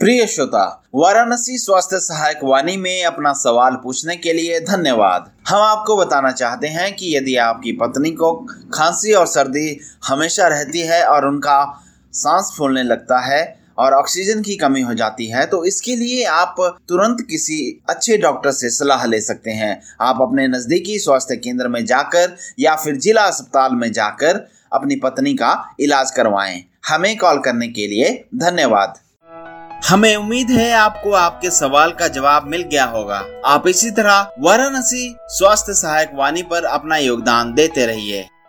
प्रिय श्रोता, वाराणसी स्वास्थ्य सहायक वाणी में अपना सवाल पूछने के लिए धन्यवाद। हम आपको बताना चाहते हैं कि यदि आपकी पत्नी को खांसी और सर्दी हमेशा रहती है और उनका सांस फूलने लगता है और ऑक्सीजन की कमी हो जाती है, तो इसके लिए आप तुरंत किसी अच्छे डॉक्टर से सलाह ले सकते हैं। आप अपने नज़दीकी स्वास्थ्य केंद्र में जाकर या फिर जिला अस्पताल में जाकर अपनी पत्नी का इलाज करवाएं। हमें कॉल करने के लिए धन्यवाद। हमें उम्मीद है आपको आपके सवाल का जवाब मिल गया होगा। आप इसी तरह वाराणसी स्वास्थ्य सहायक वाणी पर अपना योगदान देते रहिए।